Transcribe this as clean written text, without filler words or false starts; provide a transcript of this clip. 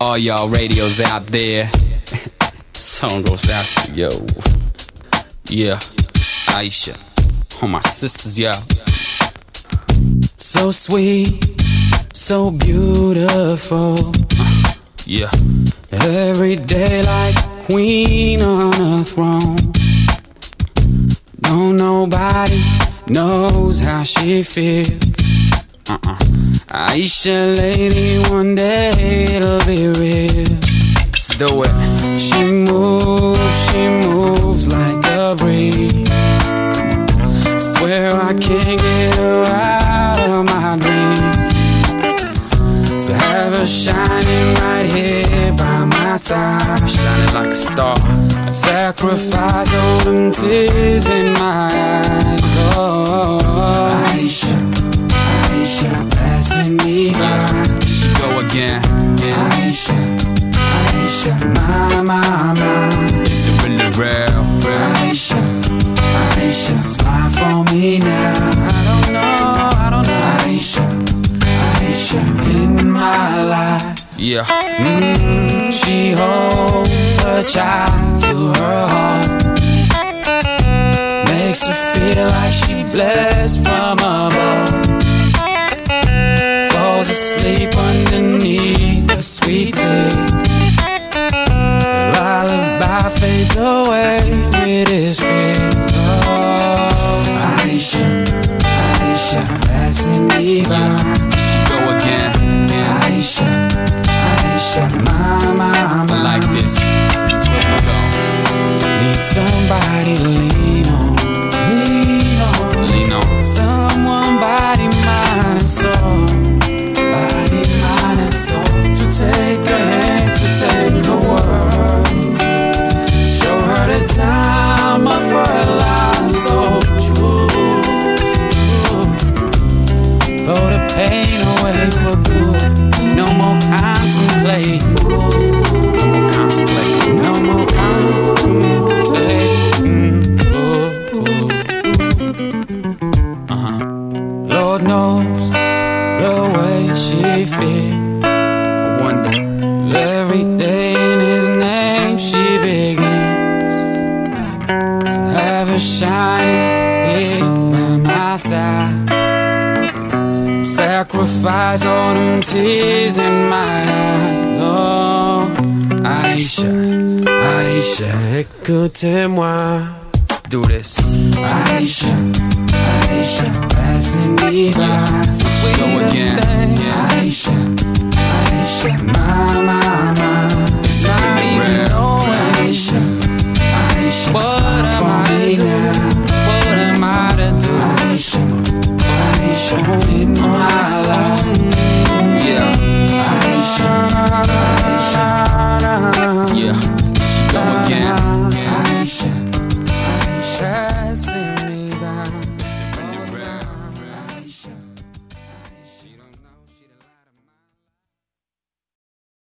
all y'all radios out there. Song goes out to yo. Yeah, Aisha, all my sisters, yeah. So sweet, so beautiful. Yeah, every day like a queen on a throne. No, nobody knows how she feels. Aisha, lady, one day it'll be real. Let's do it. She moves like a breeze. I swear I can't get her out of my dreams. So have her shining right here by my side, shining like a star. I'd sacrifice all them tears in my eyes. Oh, Aisha, Aisha, passing me by. She go again, yeah. Aisha, Aisha, my. Is it really real? Aisha, Aisha, smile for me now. I don't know. Aisha, Aisha, in my life. Yeah. She holds her child to her heart. Makes her feel like she blessed from above. Falls asleep underneath the sweet tea. Lullaby fades away with his fears. Oh, Aisha, Aisha, passing me by. She go again, yeah. Aisha, Aisha, my. Like this. Here we go. Need somebody to lean on. Someone, body, mind, and soul. Body, mind, and soul. To take a hand, to take the world. Show her the time of her life, so true. Throw the pain away for good. No more contemplate. No more contemplate. Lord knows the way she feels. I wonder every day in his name she begins. To have her shining here by my side. Sacrifice all them tears in my eyes. Oh, Aisha, Aisha, écoutez-moi. Let's do this. Aisha, Aisha, passing me by. Go again. Yeah. Aisha, Aisha, my.